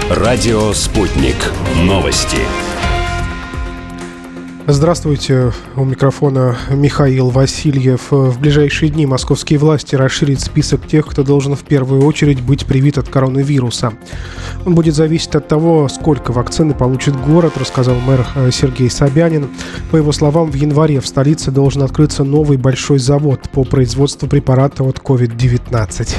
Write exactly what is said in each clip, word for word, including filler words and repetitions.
Радио «Спутник». Новости. Здравствуйте, у микрофона Михаил Васильев. В ближайшие дни московские власти расширят список тех, кто должен в первую очередь быть привит от коронавируса. Он будет зависеть от того, сколько вакцины получит город, рассказал мэр Сергей Собянин. По его словам, в январе в столице должен открыться новый большой завод по производству препарата от ковид девятнадцать.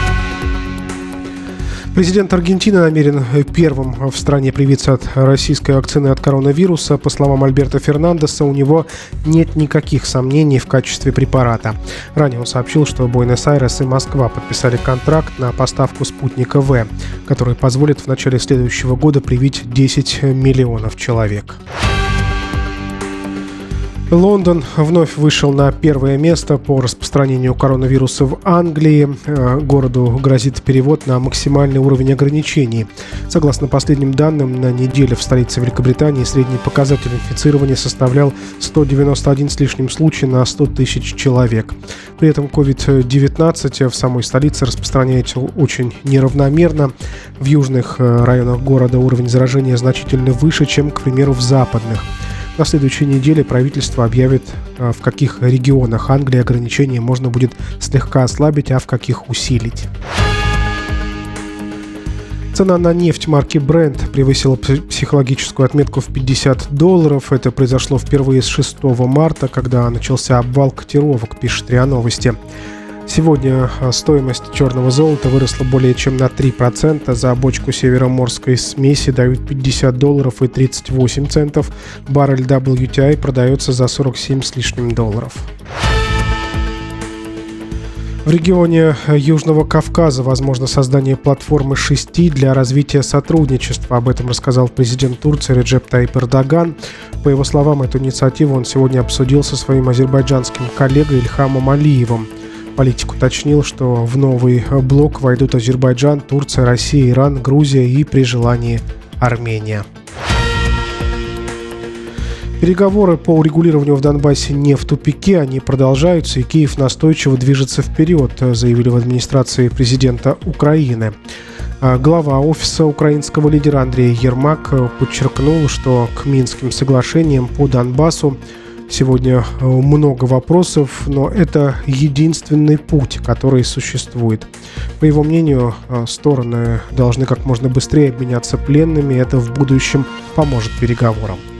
Президент Аргентины намерен первым в стране привиться от российской вакцины от коронавируса. По словам Альберто Фернандеса, у него нет никаких сомнений в качестве препарата. Ранее он сообщил, что Буэнос-Айрес и Москва подписали контракт на поставку спутника В, который позволит в начале следующего года привить десять миллионов человек. Лондон вновь вышел на первое место по распространению коронавируса в Англии. Городу грозит перевод на максимальный уровень ограничений. Согласно последним данным, на неделю в столице Великобритании средний показатель инфицирования составлял сто девяносто один с лишним случай на сто тысяч человек. При этом ковид девятнадцать в самой столице распространяется очень неравномерно. В южных районах города уровень заражения значительно выше, чем, к примеру, в западных. На следующей неделе правительство объявит, в каких регионах Англии ограничения можно будет слегка ослабить, а в каких усилить. Цена на нефть марки Brent превысила психологическую отметку в пятьдесят долларов. Это произошло впервые с шестого марта, когда начался обвал котировок, пишет РИА Новости. Сегодня стоимость черного золота выросла более чем на три процента. За бочку североморской смеси дают пятьдесят долларов и тридцать восемь центов. Баррель дабл ю ти ай продается за сорок семь с лишним долларов. В регионе Южного Кавказа возможно создание платформы шести для развития сотрудничества. Об этом рассказал президент Турции Реджеп Тайип Эрдоган. По его словам, эту инициативу он сегодня обсудил со своим азербайджанским коллегой Ильхамом Алиевым. Политик уточнил, что в новый блок войдут Азербайджан, Турция, Россия, Иран, Грузия и, при желании, Армения. Переговоры по урегулированию в Донбассе не в тупике, они продолжаются, и Киев настойчиво движется вперед, заявили в администрации президента Украины. Глава офиса украинского лидера Андрей Ермак подчеркнул, что к Минским соглашениям по Донбассу сегодня много вопросов, но это единственный путь, который существует. По его мнению, стороны должны как можно быстрее обменяться пленными, это в будущем поможет переговорам.